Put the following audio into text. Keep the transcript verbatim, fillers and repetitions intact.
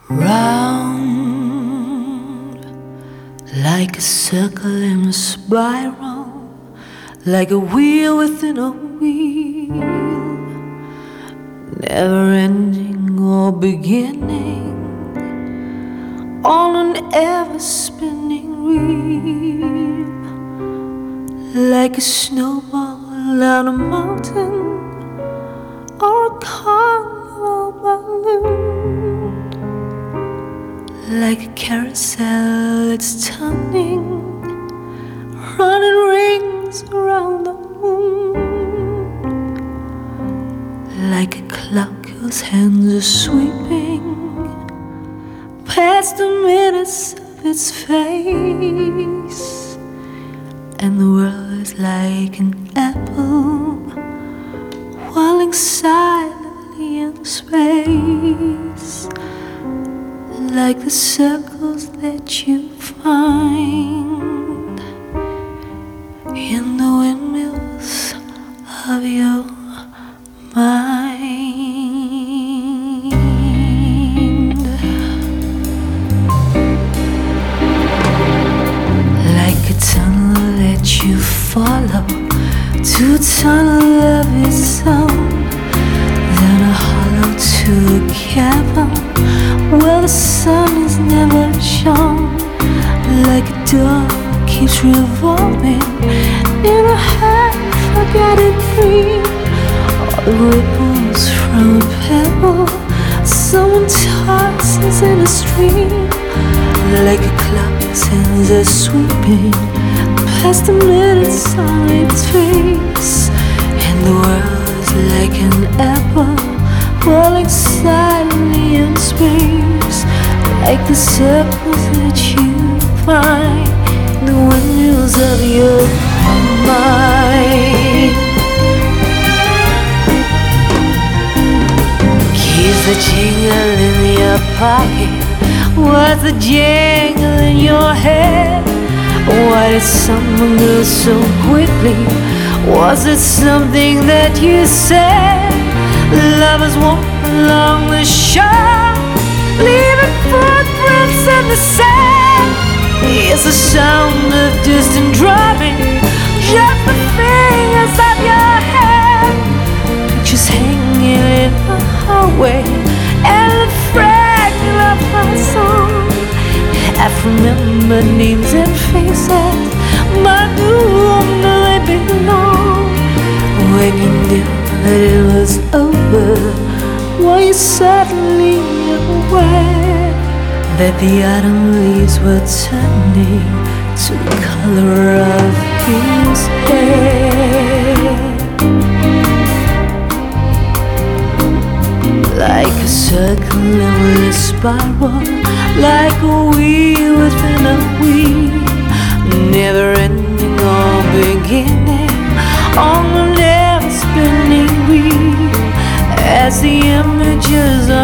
Round like a circle in a spiral, like a wheel within a wheel, never ending or beginning, on an ever spinning wheel, like a snowball down a mountain or a carnival balloon, like a carousel that's turning, running rings around the moon, like a clock whose hands are sweeping past the minutes of its face, and the world is like an apple whirling silently in space, like the circles that you find in the windmills of your mind. Like a tunnel that you follow to a tunnel of its own, then a hollow to a cavern where the sun is never shown, like a door keeps revolving in a half-forgotten dream, or the ripples from a pebble someone tosses in a stream, like a clock hands are sweeping past the minutes on its face, and the world's like an apple falling silently in space, like the circles that you find in the windmills of your mind. Keys that jingle in your pocket, what's the jingle in your head? Why did someone go so quickly? Was it something that you said? Lovers walk along the shore, leaving footprints in the sand. It's the sound of distant drumming, just the fingers of your hand. Pictures hanging in the hallway, and the fragment of my song. Half remembered names and faces, but knew where they belong. When you knew that it was over, were you suddenly aware that the autumn leaves were turning to the color of his hair? Like a circle in a spiral, like a wheel within a wheel, never ending or beginning, on an ever spinning wheel, as the images